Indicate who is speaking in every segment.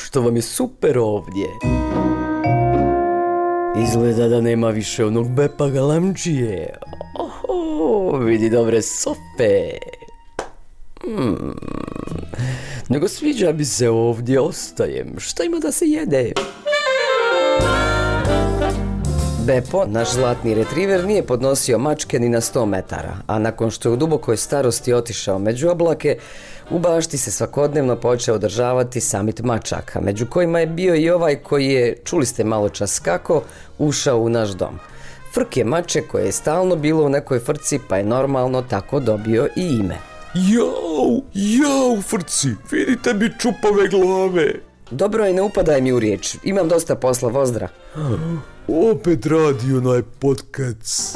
Speaker 1: što vam je super ovdje. Izgleda da nema više onog Bepa Galamdžije. Oho, vidi dobre sofe. Nego sviđa mi se ovdje, ostajem. Šta ima da se jede? Bepo, naš zlatni retriver, nije podnosio mačke ni na 100 metara, a nakon što je u dubokoj starosti otišao među oblake, u bašti se svakodnevno počeo održavati samit mačaka, među kojima je bio i ovaj koji je, čuli ste malo čas kako, ušao u naš dom. Frk je mače koje je stalno bilo u nekoj frci, pa je normalno tako dobio i ime.
Speaker 2: Jau, frci, vidite mi čupave glave.
Speaker 1: Dobro je, ne upadaj mi u riječ, imam dosta posla, vozdra.
Speaker 2: Opet radi onaj podcast.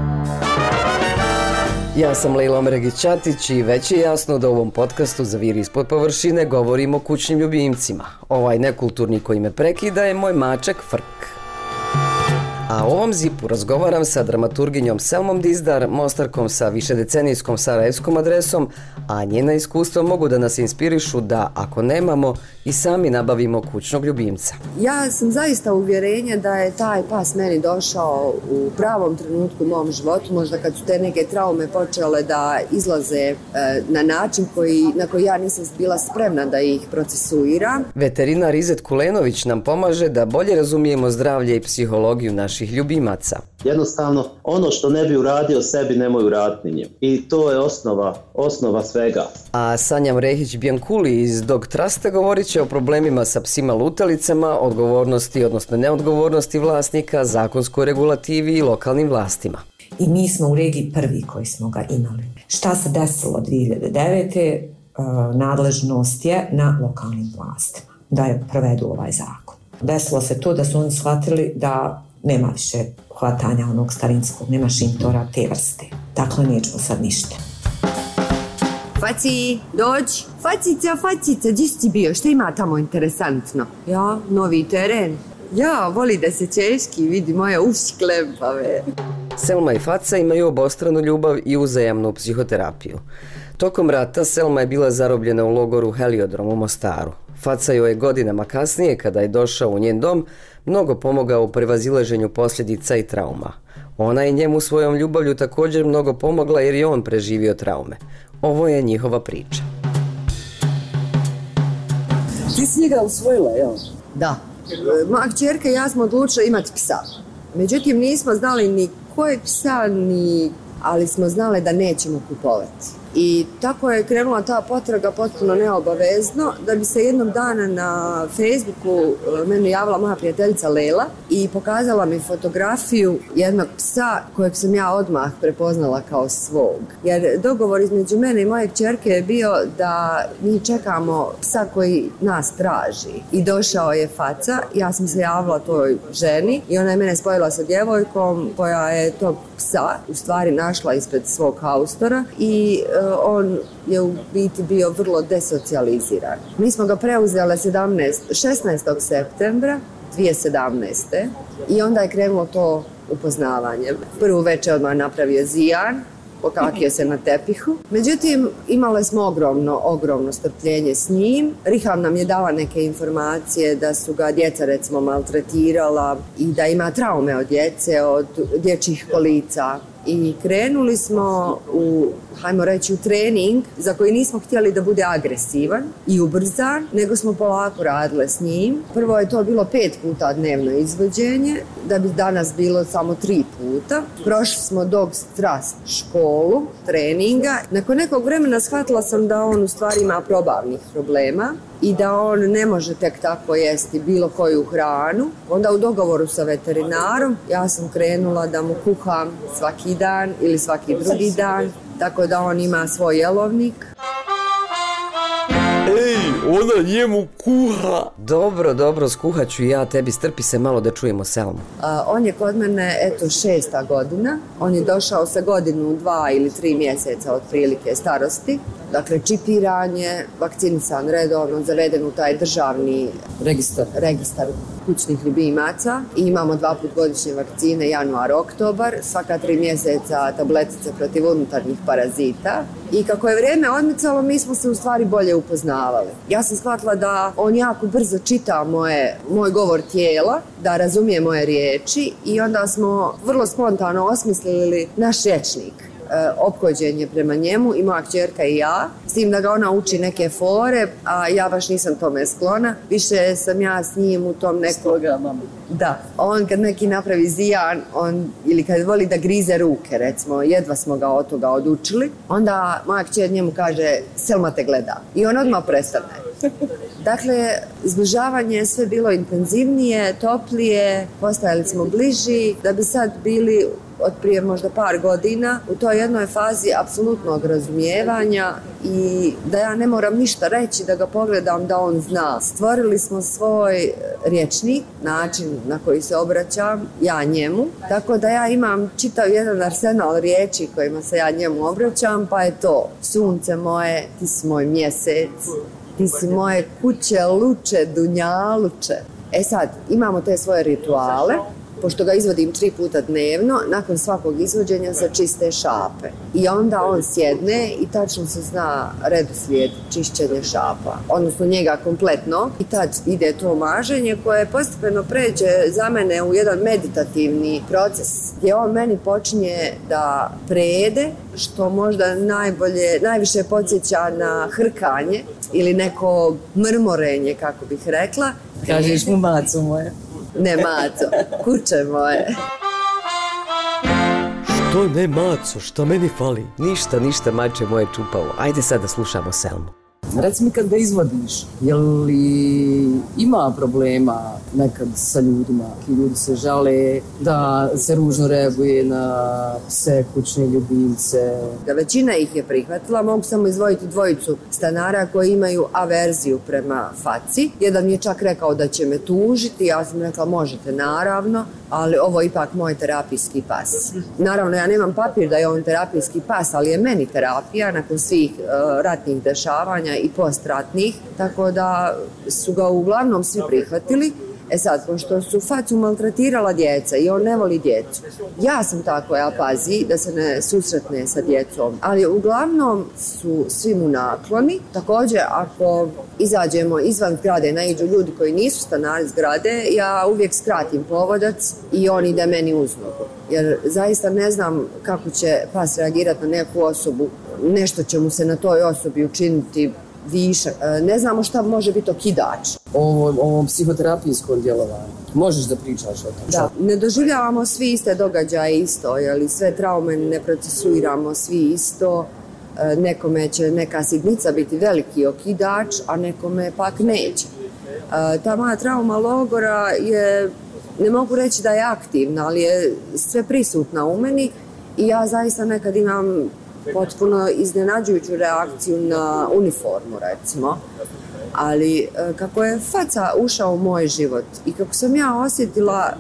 Speaker 1: Ja sam Lejla Omeregić-Ćatić i već je jasno da u ovom podcastu za Vir ispod površine govorimo o kućnim ljubimcima. Ovaj nekulturni koji me prekida je moj mačak Frk. A u ovom zipu razgovaram sa dramaturginjom Selmom Dizdar, mostarkom sa višedecenijskom sarajevskom adresom, a njena iskustva mogu da nas inspirišu da, ako nemamo, i sami nabavimo kućnog ljubimca.
Speaker 3: Ja sam zaista uvjerenja da je taj pas meni došao u pravom trenutku u mom životu, možda kad su te neke traume počele da izlaze na način na koji ja nisam bila spremna da ih procesuiram.
Speaker 1: Veterinar Izet Kulenović nam pomaže da bolje razumijemo zdravlje i psihologiju naših ljubimaca.
Speaker 4: Jednostavno, ono što ne bi uradio sebi, nemoj uraditi njim. I to je osnova svega.
Speaker 1: A Sanja Mrehić-Bjankuli iz Dog Trusta govorit će o problemima sa psima lutalicama, odgovornosti, odnosno neodgovornosti vlasnika, zakonskoj regulativi i lokalnim vlastima.
Speaker 5: I mi smo u regiji prvi koji smo ga imali. Šta se desilo 2009. Nadležnost je na lokalnim vlastima da je provedu ovaj zakon. Desilo se to da su oni shvatili da nema više hvatanja onog starinskog, nema šintora te vrste. Dakle, nećemo sad ništa.
Speaker 3: Faci, dođi. Facica, gdje si ti bio? Šta ima tamo interesantno? Ja, novi teren. Ja, voli da se češki, vidi moje uši klempave.
Speaker 1: Selma i Faca imaju obostranu ljubav i uzajamnu psihoterapiju. Tokom rata Selma je bila zarobljena u logoru Heliodrom u Mostaru. Faca joj je godinama kasnije, kada je došao u njen dom, mnogo pomogao u prevazilaženju posljedica i trauma. Ona je njemu svojom ljubavlju također mnogo pomogla jer je on preživio traume. Ovo je njihova priča.
Speaker 6: Ti si njega usvojila, jel?
Speaker 3: Da. Moja kćerka i ja smo odlučili imati psa. Međutim, nismo znali ni kojeg psa, ali smo znali da nećemo kupovati. I tako je krenula ta potraga potpuno neobavezno, da bi se jednog dana na Facebooku meni javila moja prijateljica Lela i pokazala mi fotografiju jednog psa kojeg sam ja odmah prepoznala kao svog. Jer dogovor između mene i moje kćerke je bio da mi čekamo psa koji nas traži. I došao je Faca, ja sam se javila toj ženi i ona je mene spojila sa djevojkom koja je tog psa u stvari našla ispred svog haustora i on je u biti bio vrlo desocijaliziran. Mi smo ga preuzeli 16. septembra 2017. i onda je krenulo to upoznavanje. Prvu večer odmah napravio zijan, pokakio se na tepihu. Međutim, imali smo ogromno strpljenje s njim. Riham nam je dala neke informacije da su ga djeca recimo maltretirala i da ima traume od djece, od dječjih kolica. I krenuli smo u trening za koji nismo htjeli da bude agresivan i ubrzan, nego smo polako radile s njim. Prvo je to bilo 5 puta dnevno izvođenje, da bi danas bilo samo 3 puta. Prošli smo Dog Trust školu treninga. Nakon nekog vremena shvatila sam da on u stvari ima probavnih problema i da on ne može tek tako jesti bilo koju hranu. Onda u dogovoru sa veterinarom ja sam krenula da mu kuham svaki dan ili svaki drugi dan, tako da on ima svoj jelovnik.
Speaker 2: Ej, ona njemu kuha.
Speaker 1: Dobro, skuhat ću ja tebi, strpi se malo da čujemo Selmu.
Speaker 3: On je kod mene, 6. godina. On je došao sa godinu, 2 ili 3 mjeseca otprilike starosti. Dakle, čipiran je, vakcinisan redovno, zaveden u taj državni registar kućnih ljubimaca i imamo 2 put godišnje vakcine, januar, oktobar, svaka 3 mjeseca tabletice protiv unutarnjih parazita. I kako je vrijeme odmicalo, mi smo se u stvari bolje upoznavali. Ja sam shvatila da on jako brzo čita moj govor tijela, da razumije moje riječi i onda smo vrlo spontano osmislili naš rječnik. Ophođenje prema njemu i moja kćerka i ja, s tim da ga ona uči neke fore, a ja baš nisam tome sklona. Više sam ja s njim u tom nekom... Da, on kad neki napravi zijan, ili kad voli da grize ruke, recimo, jedva smo ga od toga odučili, onda moja kćer njemu kaže, Selma te gleda. I on odmah prestane. Dakle, zbližavanje je sve bilo intenzivnije, toplije, postajali smo bliži, da bi sad bili od prije možda par godina u toj jednoj fazi apsolutnog razumijevanja i da ja ne moram ništa reći, da ga pogledam, da on zna. Stvorili smo svoj rječnik, način na koji se obraćam, ja njemu, tako da ja imam čitav jedan arsenal riječi kojima se ja njemu obraćam, pa je to: sunce moje, ti si moj mjesec, ti si moje kuće, luče, dunjaluče. E sad, imamo te svoje rituale, pošto ga izvodim 3 puta dnevno, nakon svakog izvođenja se čiste šape. I onda on sjedne i tačno se zna redoslijed čišćenja šapa, odnosno njega kompletno. I tad ide to maženje koje postepeno pređe za mene u jedan meditativni proces, gdje on meni počinje da prede, što možda najviše podsjeća na hrkanje ili neko mrmorenje, kako bih rekla.
Speaker 6: Kažeš mu maco moje.
Speaker 3: Ne maco, kuće moje.
Speaker 2: Što ne maco, šta meni fali?
Speaker 1: Ništa, mače moje čupavo. Ajde sad da slušamo Selmu.
Speaker 6: Reci mi kad ga izvodiš, je li ima problema nekad sa ljudima? Ljudi se žale da se ružno reaguje na pse, kućne ljubimce.
Speaker 3: Većina ih je prihvatila, mogu samo izdvojiti 2 stanara koji imaju averziju prema faci. Jedan je čak rekao da će me tužiti, ja sam rekla možete naravno, ali ovo je ipak moj terapijski pas. Naravno, ja nemam papir da je on terapijski pas, ali je meni terapija nakon svih ratnih dešavanja i postratnih, tako da su ga uglavnom svi prihvatili. E sad, pošto su facu maltretirala djeca i on ne voli djecu, ja sam ta koja pazi da se ne susretne sa djecom, ali uglavnom su svi mu nakloni. Također, ako izađemo izvan zgrade, naiđu ljudi koji nisu stanari zgrade, ja uvijek skratim povodac i on ide meni uz nogu. Jer zaista ne znam kako će pas reagirati na neku osobu, nešto će mu se na toj osobi učiniti višak. Ne znamo šta može biti okidač.
Speaker 6: Ovom psihoterapijskom djelovanju. Možeš da pričaš o tom?
Speaker 3: Da, ne doživljavamo svi iste događaje isto, jer sve traume ne procesuiramo svi isto. Nekome će neka sitnica biti veliki okidač, a nekome pak neće. Ta moja trauma logora je, ne mogu reći da je aktivna, ali je sve prisutna u meni i ja zaista nekad imam potpuno iznenađujuću reakciju na uniformu, recimo. Ali kako je faca ušao u moj život i kako sam ja osjetila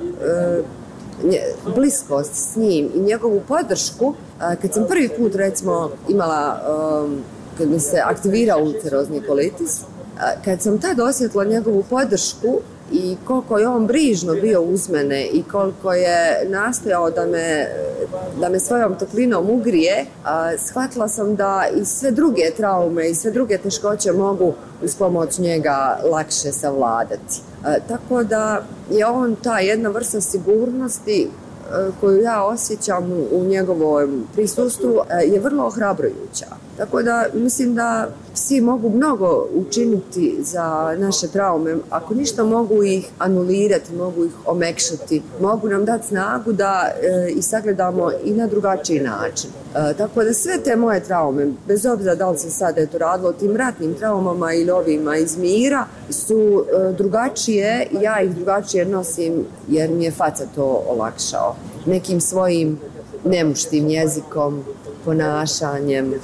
Speaker 3: bliskost s njim i njegovu podršku, kad sam prvi put, recimo, imala, kad mi se aktivirao ulcerozni kolitis, kad sam tad osjetila njegovu podršku i koliko je on brižno bio uz mene i koliko je nastojao da me svojom toplinom ugrije, shvatila sam da i sve druge traume i sve druge teškoće mogu uz pomoć njega lakše savladati. Tako da je on ta jedna vrsta sigurnosti koju ja osjećam u njegovom prisustvu je vrlo ohrabrujuća. Tako da mislim da psi mogu mnogo učiniti za naše traume. Ako ništa, mogu ih anulirati, mogu ih omekšati, mogu nam dati snagu da ih sagledamo i na drugačiji način. Tako da sve te moje traume, bez obzira da li se sad radilo o tim ratnim traumama ili ovima iz mira, su drugačije i ja ih drugačije nosim jer mi je faca to olakšao. Nekim svojim nemuštim jezikom, ponašanjem.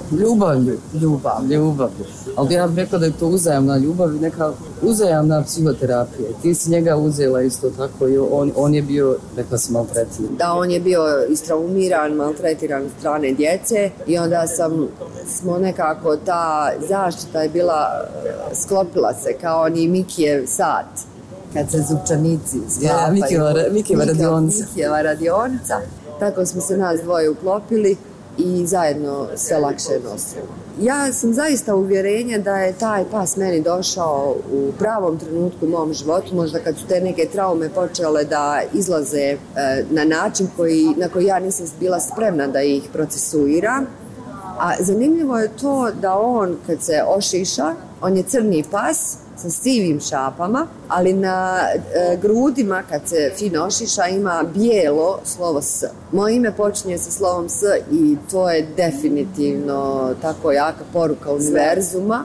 Speaker 6: Ljubav. Ali ja bih rekla da je to uzajamna ljubav i neka uzajamna psihoterapija. Ti si njega uzela isto tako i on je bio, rekla si, maltretiran.
Speaker 3: Da, on je bio istraumiran, maltretiran od strane djece i onda smo nekako, ta zaštita je bila, sklopila se kao ni Mikijev sat. kad se zupčanici sklapaju. Mikijeva radionica. Tako smo se nas dvoje uklopili i zajedno sve lakše nosimo. Ja sam zaista uvjerenja da je taj pas meni došao u pravom trenutku u mom životu, možda kad su te neke traume počele da izlaze na način na koji ja nisam bila spremna da ih procesuiram. A zanimljivo je to da on kad se ošiša, on je crni pas sa sivim šapama, ali na grudima kad se fino ošiša ima bijelo slovo S. Moje ime počinje sa slovom S i to je definitivno tako jaka poruka univerzuma.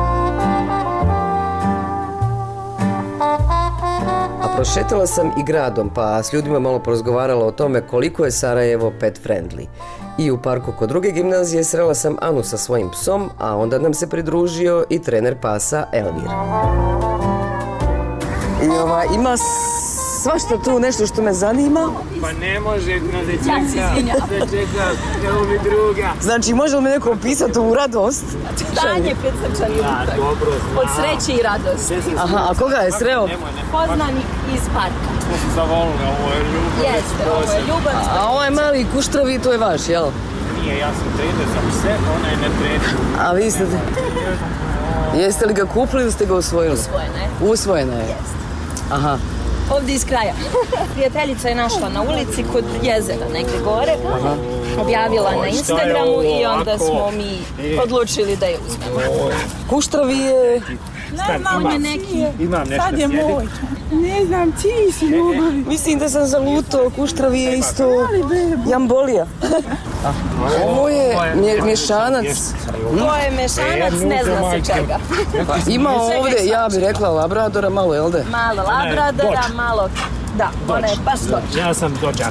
Speaker 1: A prošetala sam i gradom, pa s ljudima malo porazgovarala o tome koliko je Sarajevo pet friendly. I u parku kod druge gimnazije srela sam Anu sa svojim psom, a onda nam se pridružio i trener pasa Elvir.
Speaker 2: I ima svašta tu nešto što me zanima.
Speaker 7: Pa ne može da čeka evo mi druga.
Speaker 2: Znači, može li me neko opisati u radost?
Speaker 8: Stanje pred srčanim
Speaker 7: Dobro,
Speaker 8: od sreće i radosti.
Speaker 2: Aha, a koga je sreo?
Speaker 8: Poznanik iz parka.
Speaker 7: Smo se zavolili, ovo je ljubav.
Speaker 8: Jeste, ovo je ljubav.
Speaker 2: A ovaj mali kuštrovi, to je vaš, jel?
Speaker 7: Nije, ja sam trener za pse, ona je ne trener.
Speaker 2: A vi ste... Jeste li ga kupili ili ste ga usvojili?
Speaker 8: Usvojena je.
Speaker 2: Usvojena je?
Speaker 8: Jeste.
Speaker 2: Aha.
Speaker 8: Ovdje iz kraja. Prijateljica je našla na ulici kod jezera negdje gore. Objavila na Instagramu i onda smo mi odlučili da je uzmemo.
Speaker 2: Kuštrovi je...
Speaker 8: On je neki...
Speaker 7: Imam nešto
Speaker 9: Sad je moj. Ne znam, čiji si ljubavi.
Speaker 2: Mislim da sam zalutao, kuštrovi je isto jambolija. Ovo je mješanac.
Speaker 8: To je mešanac, ne zna se čega.
Speaker 2: Ima ovdje, ja bih rekla, labradora malo, jel da?
Speaker 8: Malo labradora, malo... Da, ona je baš dođa.
Speaker 7: Ja sam dođak.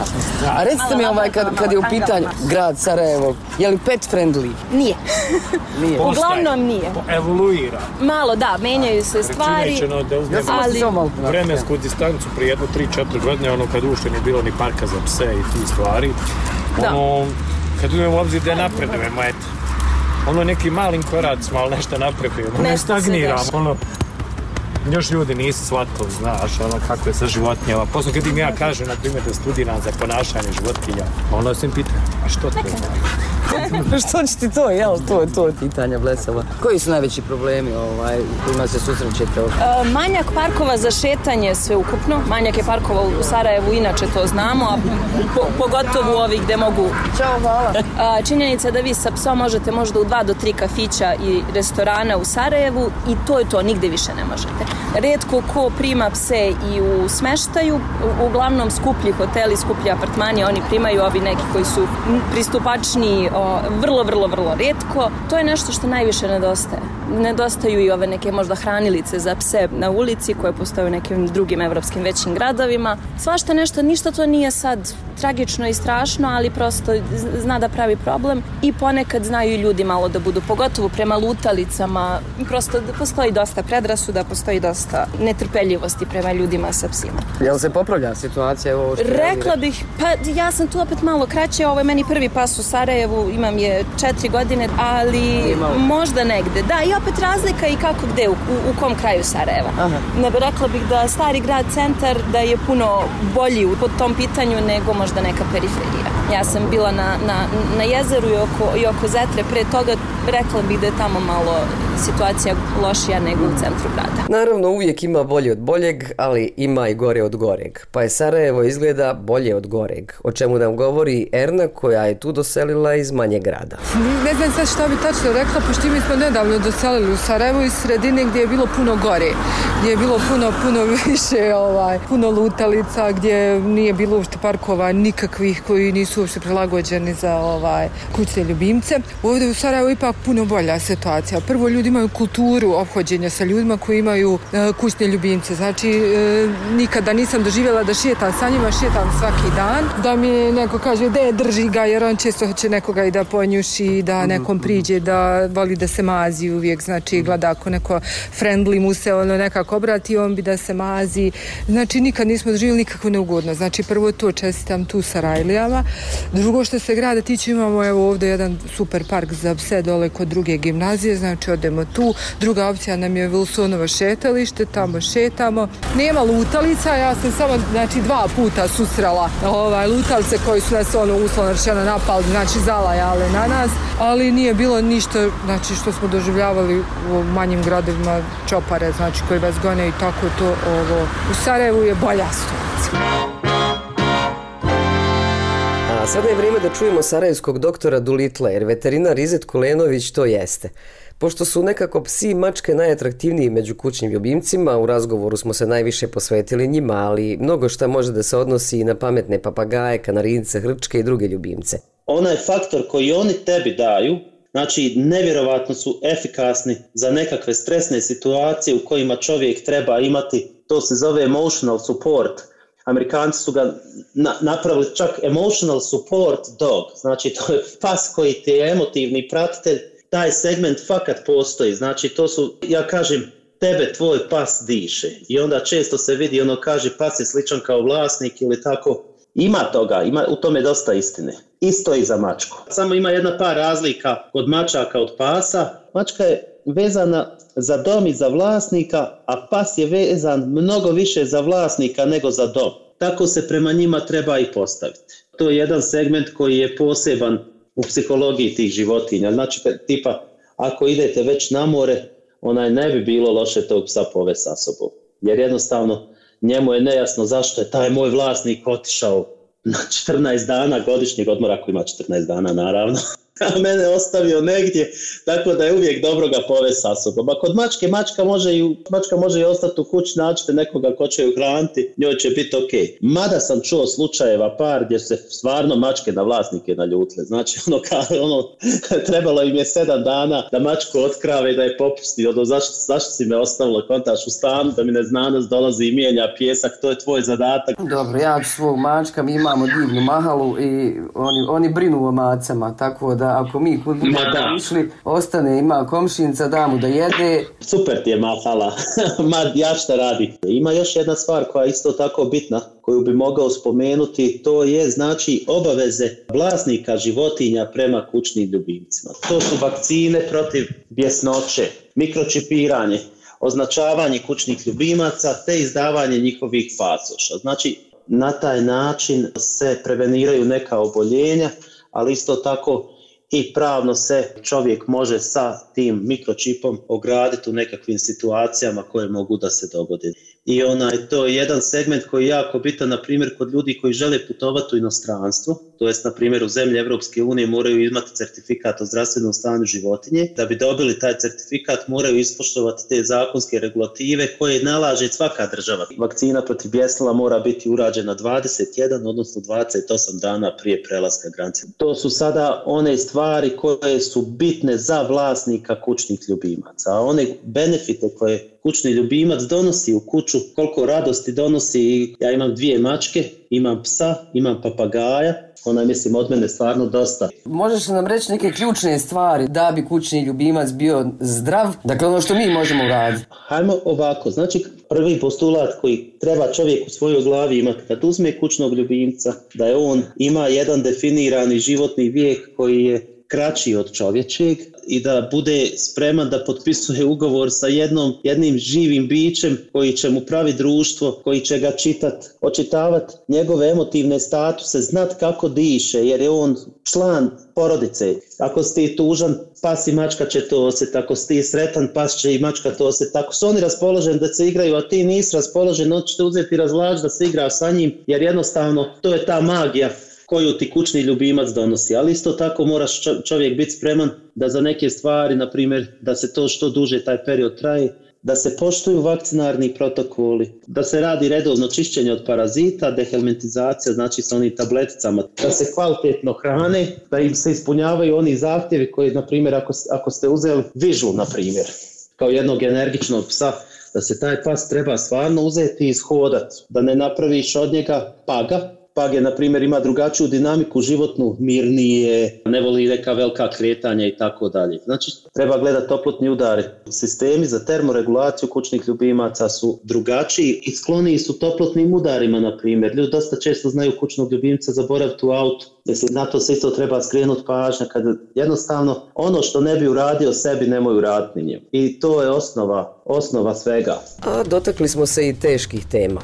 Speaker 2: A recite mi kad je u pitanju grad Sarajevo, je li pet friendly?
Speaker 8: Nije. Uglavnom nije.
Speaker 7: Evoluira.
Speaker 8: Malo da, menjaju se stvari, ali...
Speaker 7: Vremensku distancu prije jedno 3-4 godine, ono kad ušte nije bilo ni parka za pse i ti stvari. Ono, kad uzmemo u obzir da napredujemo, eto. Ono neki malim koracima, ali nešto napredujemo. Ne stagniramo. Ono, još ljudi nisu shvatili, znaš, ono kako je sa životinjama. Posle kad im ja kažem, na primjer, da studiram za ponašanje životinja, ono se im pita, a što to je?
Speaker 2: Što će ti to, jel? To je pitanja blesava. Koji su najveći problemi u kojima se susrećete?
Speaker 8: Manjak parkova za šetanje sve ukupno. Manjak je parkova u Sarajevu, inače to znamo, a pogotovo ovi gde mogu...
Speaker 2: Ćao, hvala.
Speaker 8: Činjenica da vi sa psom možete možda u 2 do 3 kafića i restorana u Sarajevu i to je to, nigde više ne možete. Rijetko ko prima pse i u smeštaju, uglavnom skuplji hoteli, skuplji apartmani, oni primaju, ovi neki koji su pristupačniji, vrlo rijetko. To je nešto što najviše nedostaje. Nedostaju i ove neke možda hranilice za pse na ulici koje postoje u nekim drugim evropskim većim gradovima. Svašta nešto, ništa to nije sad tragično i strašno, ali prosto zna da pravi problem i ponekad znaju i ljudi malo da budu, pogotovo prema lutalicama. Prosto postoji dosta predrasuda, postoji dosta netrpeljivosti prema ljudima sa psima.
Speaker 2: Jel se popravlja situacija?
Speaker 8: Rekla bih, pa ja sam tu opet malo kraće, ovo je meni prvi pas u Sarajevu, imam je 4 godine, ali možda negde. Da, i opet razlika i kako gde, u kom kraju Sarajeva. Rekla bih da stari grad centar da je puno bolji po tom pitanju nego možda neka periferija. Ja sam bila na jezeru i oko Zetre, pre toga rekla bih da je tamo malo situacija lošija nego u centru grada.
Speaker 1: Naravno, uvijek ima bolje od boljeg, ali ima i gore od goreg. Pa je Sarajevo izgleda bolje od goreg, o čemu nam govori Erna koja je tu doselila iz manjeg grada.
Speaker 9: Ne znam sad šta bi tačno rekla, pošto mi smo nedavno doselili u Sarajevo iz sredine gdje je bilo puno gore, gdje je bilo puno više, puno lutalica, gdje nije bilo uopšte parkova nikakvih koji nisu uopšte prilagođeni za kućne ljubimce. Ovdje u Sarajevu ipak puno bolja situacija. Prvo, ljudi imaju kulturu ophođenja sa ljudima koji imaju kućne ljubimce. Znači, nikada nisam doživjela da šetam sa njima, šetam svaki dan. Da mi neko kaže da drži ga, jer on često hoće nekoga i da ponjuši, da nekom priđe, da voli da se mazi uvijek. Znači, gleda ako neko friendly mu se nekako obrati, on bi da se mazi. Znači, nikad nismo doživjeli nikakvu neugodnost. Znači, prvo to čestitam tu Sarajlijama. Drugo što se grada tiče, imamo ovdje jedan super park za pse dole dole kod druge gimnazije, znači odemo tu. Druga opcija nam je Wilsonovo šetalište, tamo šetamo. Nema lutalica, ja sam samo, znači, 2 puta susrela lutalice koji su nas uslovno rečeno napali, znači zalajale na nas, ali nije bilo ništa, znači, što smo doživljavali u manjim gradovima, čopare, znači, koji vas gone i tako to. U Sarajevu je bolja situacija.
Speaker 1: A sada je vrijeme da čujemo sarajevskog doktora Dulitla, jer veterinar Izet Kulenović to jeste. Pošto su nekako psi i mačke najatraktivniji među kućnim ljubimcima, u razgovoru smo se najviše posvetili njima, ali mnogo šta može da se odnosi i na pametne papagaje, kanarince, hrčke i druge ljubimce.
Speaker 4: Onaj faktor koji oni tebi daju, znači nevjerovatno su efikasni za nekakve stresne situacije u kojima čovjek treba imati, to se zove emotional support. Amerikanci su ga napravili čak emotional support dog, znači to je pas koji ti je emotivni pratitelj, taj segment fakat postoji, znači to su, ja kažem, tebe tvoj pas diše i onda često se vidi, kaže pas je sličan kao vlasnik ili tako, ima toga, ima u tome dosta istine. Isto i za mačku. Samo ima jedna par razlika kod mačaka od pasa. Mačka je vezana za dom i za vlasnika, a pas je vezan mnogo više za vlasnika nego za dom. Tako se prema njima treba i postaviti. To je jedan segment koji je poseban u psihologiji tih životinja. Znači, tipa, ako idete već na more, ne bi bilo loše tog psa povesti sa sobom. Jer jednostavno, njemu je nejasno zašto je taj moj vlasnik otišao na 14 dana godišnjeg odmora, ako ima 14 dana naravno, a mene ostavio negdje, tako da je uvijek dobro ga povesti sa sobom. A kod mačke, mačka može i ostati u kući, nađete nekoga ko će ju hraniti, njoj će biti ok. Mada sam čuo slučajeva par gdje se stvarno mačke na vlasnike naljutile. Znači, trebalo im je 7 dana da mačku otkrave i da je popusti. Zašto si me ostavilo, kontaš u stanu, da mi neznanost dolazi i mijenja pijesak, to je tvoj zadatak.
Speaker 1: Dobro, ja ću svog mačka, mi imamo divnu mahalu i oni brinu o macama, tako da ako mi kud budemo išli, ostane, ima komšinca, da mu da jede.
Speaker 4: Super ti je mahala, ja šta radi. Ima još jedna stvar koja je isto tako bitna, koju bi mogao spomenuti, to je znači obaveze vlasnika životinja prema kućnim ljubimcima. To su vakcine protiv bjesnoće, mikročipiranje, označavanje kućnih ljubimaca te izdavanje njihovih pasoša. Znači, na taj način se preveniraju neka oboljenja, ali isto tako i pravno se čovjek može sa tim mikročipom ograditi u nekakvim situacijama koje mogu da se dogode. I to je jedan segment koji je jako bitan, na primjer, kod ljudi koji žele putovati u inostranstvo, to jest, na primjer, u zemlje Evropske unije moraju imati certifikat o zdravstvenom stanju životinje. Da bi dobili taj certifikat moraju ispoštovati te zakonske regulative koje nalaže svaka država. Vakcina protiv bjesnila mora biti urađena 21, odnosno 28 dana prije prelaska granice. To su sada one stvari koje su bitne za vlasnika kućnih ljubimaca, a one benefite koje kućni ljubimac donosi u kuću, koliko radosti donosi. Ja imam 2 mačke, imam psa, imam papagaja, mislim od mene stvarno dosta.
Speaker 1: Možeš nam reći neke ključne stvari da bi kućni ljubimac bio zdrav, dakle ono što mi možemo uraditi?
Speaker 4: Hajmo ovako, znači prvi postulat koji treba čovjek u svojoj glavi imati kad uzme kućnog ljubimca, da je on ima jedan definirani životni vijek koji je kraći od čovječeg i da bude spreman da potpisuje ugovor sa jednim živim bićem koji će mu praviti društvo, koji će ga očitavati njegove emotivne statuse, znat kako diše, jer je on član porodice. Ako si ti tužan, pas i mačka će to osjetiti, ako si ti sretan, pas će i mačka to osjetiti. Ako su oni raspoloženi da se igraju, a ti nisi raspoložen, on će te uzeti i razvlači da se igra sa njim, jer jednostavno to je ta magija koju ti kućni ljubimac donosi. Ali isto tako moraš čovjek biti spreman da za neke stvari, na primjer, da se to što duže taj period traje, da se poštuju vakcinarni protokoli, da se radi redovno čišćenje od parazita, dehelmintizacija, znači sa onim tableticama, da se kvalitetno hrane, da im se ispunjavaju oni zahtjevi koji, na primjer, ako ste uzeli vižu, na primjer, kao jednog energičnog psa, da se taj pas treba stvarno uzeti i ishodati, da ne napraviš od njega paga, Page, na primjer, ima drugačiju dinamiku životnu, mirnije, ne voli neka velika kretanja i tako dalje. Znači, treba gledati toplotni udari. Sistemi za termoregulaciju kućnih ljubimaca su drugačiji i skloniji su toplotnim udarima, na primjer. Ljudi dosta često znaju kućnog ljubimca zaboraviti u autu. Mislim, na to se isto treba skrenuti pažnja, kad jednostavno ono što ne bi uradio sebi, nemoj uraditi njemu. I to je osnova svega.
Speaker 1: A dotakli smo se i teških tema.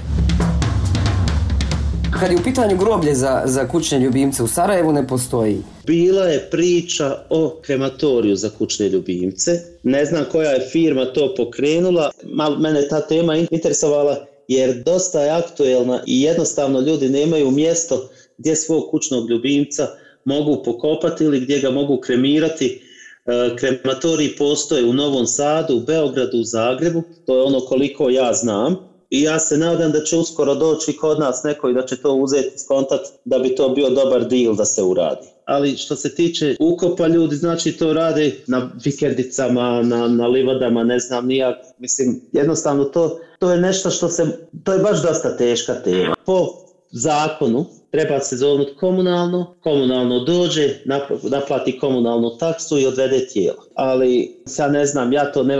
Speaker 1: Kad je u pitanju groblje za kućne ljubimce u Sarajevu, ne postoji.
Speaker 4: Bila je priča o krematoriju za kućne ljubimce. Ne znam koja je firma to pokrenula. Mene ta tema interesovala jer dosta je aktuelna i jednostavno ljudi nemaju mjesto gdje svog kućnog ljubimca mogu pokopati ili gdje ga mogu kremirati. Krematoriji postoje u Novom Sadu, u Beogradu, u Zagrebu. To je ono koliko ja znam. I ja se nadam da će uskoro doći kod nas neko i da će to uzeti skontat da bi to bio dobar deal da se uradi. Ali što se tiče ukopa, ljudi znači to rade na vikendicama, na livadama, ne znam nijak. Mislim, jednostavno to je nešto to je baš dosta teška tema. Po zakonu treba se zovnuti komunalno dođe, naplati komunalnu taksu i odvede tijelo. Ali sad ne znam,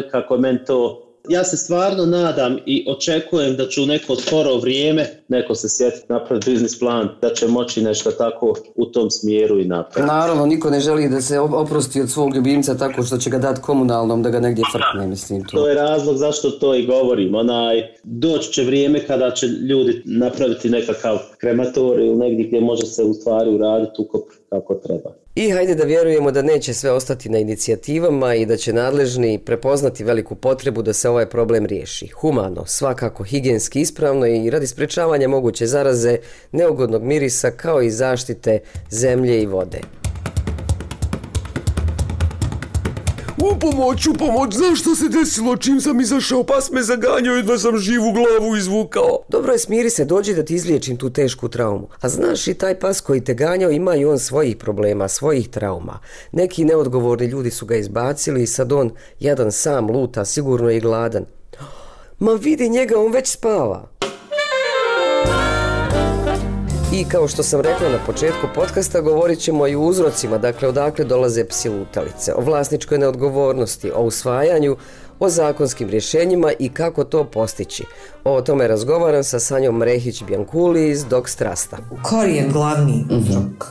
Speaker 4: ja se stvarno nadam i očekujem da će u neko skoro vrijeme neko se sjetiti napraviti biznis plan, da će moći nešto tako u tom smjeru i napraviti.
Speaker 1: Naravno, niko ne želi da se oprosti od svog ljubimca tako što će ga dati komunalnom da ga negdje frkne, mislim.
Speaker 4: To je razlog zašto to i govorim. Doći će vrijeme kada će ljudi napraviti nekakav krematorij ili negdje gdje može se u stvari uraditi ukop kako treba.
Speaker 1: I hajde da vjerujemo da neće sve ostati na inicijativama i da će nadležni prepoznati veliku potrebu da se ovaj problem riješi. Humano, svakako higijenski ispravno i radi sprečavanja moguće zaraze, neugodnog mirisa kao i zaštite zemlje i vode.
Speaker 10: U pomoć, znaš što se desilo čim sam izašao, pas me zaganjao, jedva sam živu glavu izvukao.
Speaker 1: Dobro je, smiri se, dođi da ti izliječim tu tešku traumu. A znaš i taj pas koji te ganjao ima i on svojih problema, svojih trauma. Neki neodgovorni ljudi su ga izbacili i sad on jadan sam luta, sigurno je i gladan. Ma vidi njega, on već spava. I kao što sam rekla na početku podcasta, govorit ćemo i o uzrocima, dakle odakle dolaze psi lutalice, o vlasničkoj neodgovornosti, o usvajanju, o zakonskim rješenjima i kako to postići. O tome razgovaram sa Sanjom Rehić-Bjankuli iz Dog Strasta.
Speaker 5: Korijen, glavni uzrok,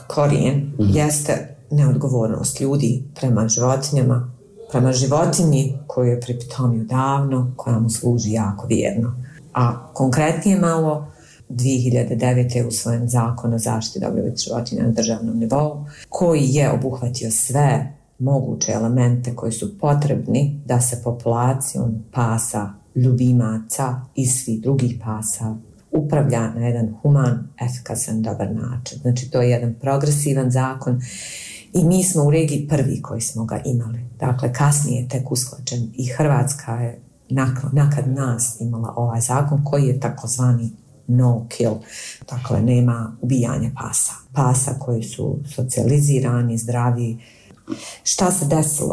Speaker 5: jeste neodgovornost ljudi prema životinjama, prema životinji koju je pripitomio davno, koja mu služi jako vjerno. A konkretnije malo, 2009. je usvojen zakon o zaštiti dobrobiti životinja na državnom nivou, koji je obuhvatio sve moguće elemente koji su potrebni da se populacijom pasa, ljubimaca i svih drugih pasa upravlja na jedan human, efikasan, dobar način. Znači, to je jedan progresivan zakon i mi smo u regiji prvi koji smo ga imali. Dakle, kasnije je tek usklađen i Hrvatska je nakad nas imala ovaj zakon koji je takozvani no kill, dakle nema ubijanja pasa. Pasa koji su socijalizirani, zdravi. Šta se desilo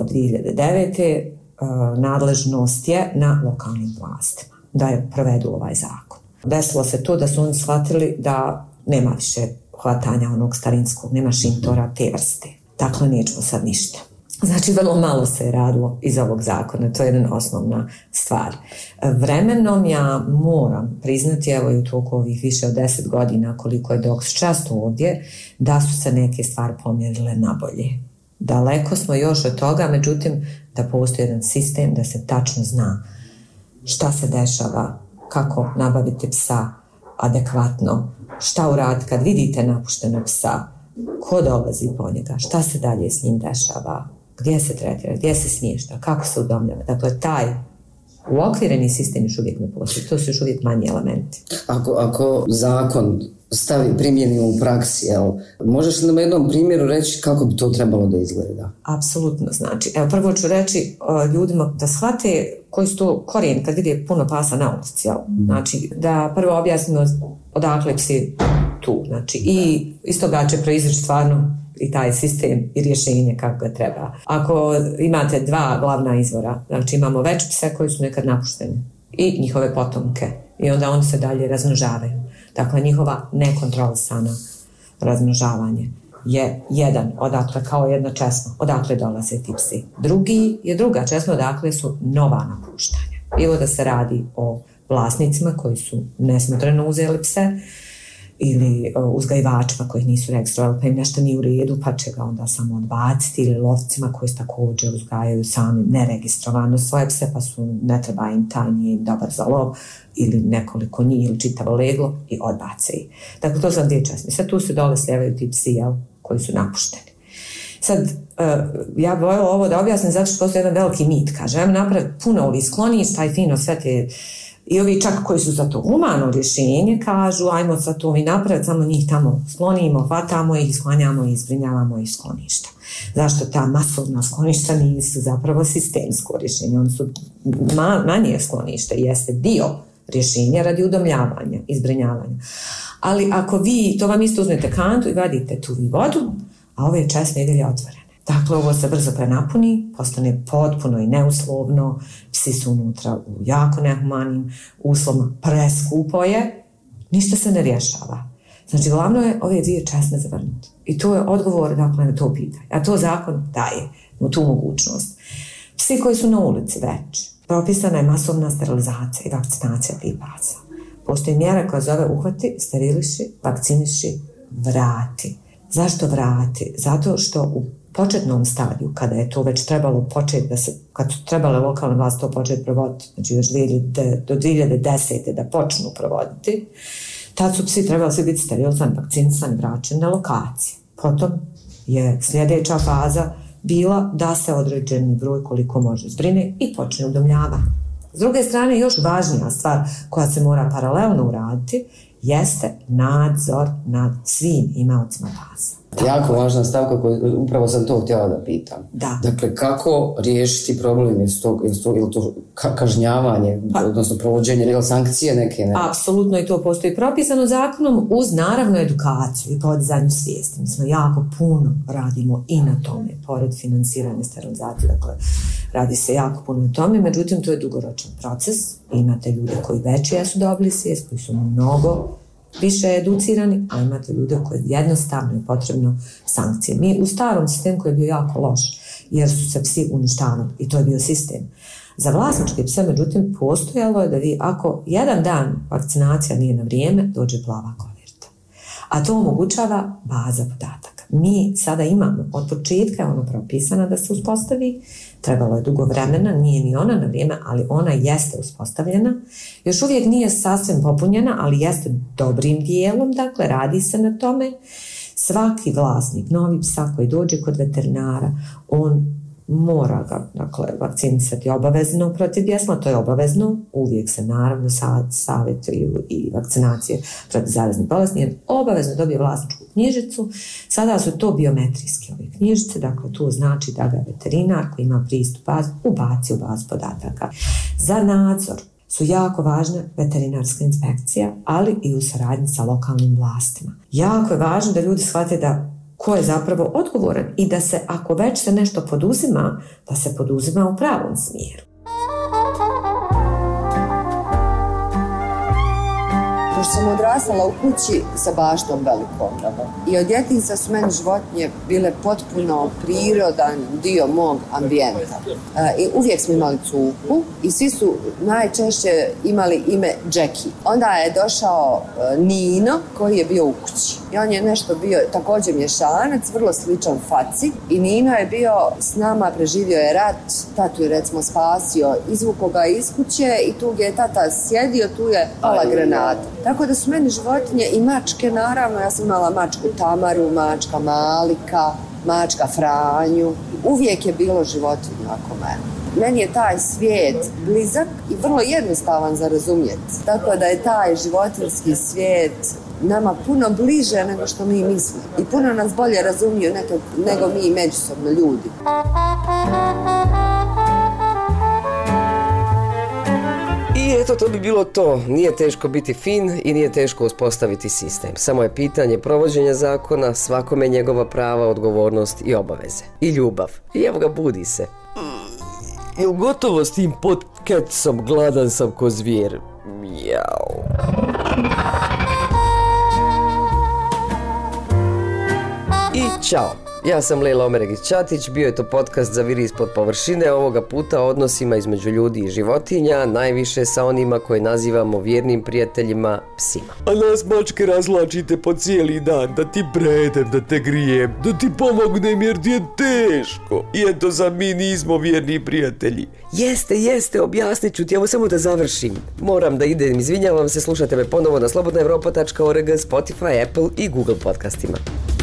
Speaker 5: 2009. Nadležnost je na lokalnim vlastima da je provedu ovaj zakon. Desilo se to da su oni shvatili da nema više hvatanja onog starinskog, nema šintora te vrste. Dakle, nećemo sad ništa. Znači, vrlo malo se je radilo iz ovog zakona, to je jedna osnovna stvar. Vremenom ja moram priznati, evo i u toku ovih više od 10 godina koliko je Dog Strast ovdje, da su se neke stvari pomjerile nabolje. Daleko smo još od toga, međutim, da postoji jedan sistem, da se tačno zna šta se dešava, kako nabaviti psa adekvatno, šta uraditi kad vidite napuštenog psa, ko dolazi po njega, šta se dalje s njim dešava, gdje se tretira, gdje se smješta, kako se udomljava. Dakle, taj uokvireni sistem još uvijek ne postoji. To su još uvijek manji elementi.
Speaker 1: Ako zakon primjenimo u praksi, možeš li nam jednom primjeru reći kako bi to trebalo da izgleda?
Speaker 5: Apsolutno, znači. Evo, prvo ću reći ljudima da shvate koji su to korijeni kad vide puno pasa na ulici. Znači, da prvo objasnimo odakle psi tu. Znači, i iz toga će proizaći stvarno i taj sistem i rješenje kako ga treba. Ako imate dva glavna izvora, znači imamo već pse koji su nekad napušteni i njihove potomke i onda oni se dalje razmnožavaju. Dakle, njihova nekontrolisana razmnožavanje je jedan, odakle kao jedna česma, odakle dolaze ti psi. Drugi je druga česma, odakle su nova napuštanja. Bilo da se radi o vlasnicima koji su nesmotreno uzeli pse ili uzgajivačima koji nisu registrovali pa im nešto nije u redu pa će ga onda samo odbaciti, ili lovcima koji također uzgajaju sami neregistrovano svoje pse pa ne treba im taj, nije im dobar za lov, ili nekoliko njih ili čitavo leglo i odbace ih. Dakle, to su dvije česme. Sad tu se dole slijevaju ti psi koji su napušteni. Sad, ja bih voljela ovo da objasnim zato što postoji jedan veliki mit. Kaže, ajmo napraviti puno ovih skloništa i fino sve te, i ovi čak koji su za to humano rješenje kažu, ajmo sad to mi napraviti, samo njih tamo sklonimo, hvatamo ih, sklanjamo ih, zbrinjavamo ih skloništa. Zašto ta masovna skloništa nisu zapravo sistemsko rješenje? Oni su manje skloništa, jeste dio rješenja radi udomljavanja i zbrinjavanja. Ali ako vi, to vam isto uzmete kantu i vadite tu vodu, a ove česme i dalje otvorene. Dakle, ovo se brzo prenapuni, postane potpuno i neuslovno, psi su unutra u jako nehumanim uslovima, preskupo je, ništa se ne rješava. Znači, glavno je ove dvije česme zavrnuti. I to je odgovor, dakle, na to pitanje. A to zakon daje mu tu mogućnost. Psi koji su na ulici već, propisana je masovna sterilizacija i vakcinacija tih pasa. Postoji mjera koja zove uhvati, steriliši, vakciniši, vrati. Zašto vrati? Zato što u početnom stadiju, kada je to već trebalo početi, kad su trebale lokalne vlasti to početi provoditi, znači još do 2010. da počnu provoditi, tad su psi trebali svi biti sterilizani, vakcinisani, vraćeni na lokacije. Potom je sljedeća faza bila da se određeni broj koliko može zbrine i počne udomljavanje. S druge strane, još važnija stvar koja se mora paralelno uraditi jeste nadzor nad svim imaocima pasa.
Speaker 1: Jako važna stavka koju upravo sam to htjela da pitam.
Speaker 5: Da.
Speaker 1: Dakle, kako riješiti problem, je to kažnjavanje, odnosno provođenje ili sankcije neke? Ne?
Speaker 5: Apsolutno, i to postoji propisano zakonom uz naravno edukaciju i podizanju svijesti. Mi smo jako puno radimo i na tome, pored financiranja sterilizacije, dakle, radi se jako puno na tome, međutim, to je dugoročan proces. Imate ljude koji već jesu dobili svijest, koji su mnogo više educirani, a imate ljude koji jednostavno je potrebno sankcije. Mi u starom sistemu koji je bio jako loš, jer su se psi uništavali i to je bio sistem. Za vlasničke pse, međutim, postojalo je da vi, ako jedan dan vakcinacija nije na vrijeme, dođe plava koverta. A to omogućava baza podataka. Mi sada imamo, od početka je ono propisana da se uspostavi, trebalo je dugo vremena, nije ni ona na vrijeme, ali ona jeste uspostavljena. Još uvijek nije sasvim popunjena, ali jeste dobrim dijelom, dakle radi se na tome. Svaki vlasnik novi psa koji dođe kod veterinara, on mora ga, dakle, vakcinisati obavezno protiv bjesma, to je obavezno, uvijek se naravno savjetuju i vakcinacije protiv zaraznih bolesti, jer obavezno dobije vlasničku knjižicu. Sada su to biometrijske ove knjižice, dakle to znači da ga veterinar koji ima pristup ubaci u bazu podataka. Za nadzor su jako važne veterinarska inspekcija, ali i u saradnji sa lokalnim vlastima. Jako je važno da ljudi shvate da ko je zapravo odgovoran i da se, ako već se nešto poduzima, da se poduzima u pravom smjeru.
Speaker 3: Pošto sam odrastala u kući sa baštom velikom i od djetinjstva su meni životinje bile potpuno prirodan dio mog ambijenta. I uvijek smo imali cuku i svi su najčešće imali ime Jackie. Onda je došao Nino koji je bio u kući. I on je nešto bio također mješanac, vrlo sličan faci. I Nino je bio s nama, preživio je rat, tatu je recimo spasio, izvukao ga iz kuće i tu gdje je tata sjedio, tu je pala granata. Tako da su meni životinje i mačke, naravno, ja sam imala mačku Tamaru, mačka Malika, mačka Franju. Uvijek je bilo životinja oko mene. Meni je taj svijet blizak i vrlo jednostavan za razumjeti. Tako da je taj životinjski svijet nama puno bliže nego što mi mislimo. I puno nas bolje razumiju nego mi međusobno ljudi.
Speaker 1: I eto, to bi bilo to. Nije teško biti fin i nije teško uspostaviti sistem. Samo je pitanje provođenja zakona, svakome njegova prava, odgovornost i obaveze. I ljubav. I evo ga, budi se. Jel gotovo s tim podcastom? Gladan sam ko zvijer. Mjau. Ćao, ja sam Lejla Omeregić-Ćatić, bio je to podcast za Viri ispod površine, ovoga puta o odnosima između ljudi i životinja, najviše sa onima koje nazivamo vjernim prijateljima, psima.
Speaker 10: A nas mačke razlačite po cijeli dan, da ti predem, da te grijem, da ti pomognem jer ti je teško. I eto sad mi nismo vjerni prijatelji.
Speaker 1: Jeste, objasnit ću ti, evo samo da završim. Moram da idem, izvinjavam se, slušajte me ponovo na slobodnaevropa.org, Spotify, Apple i Google podcastima.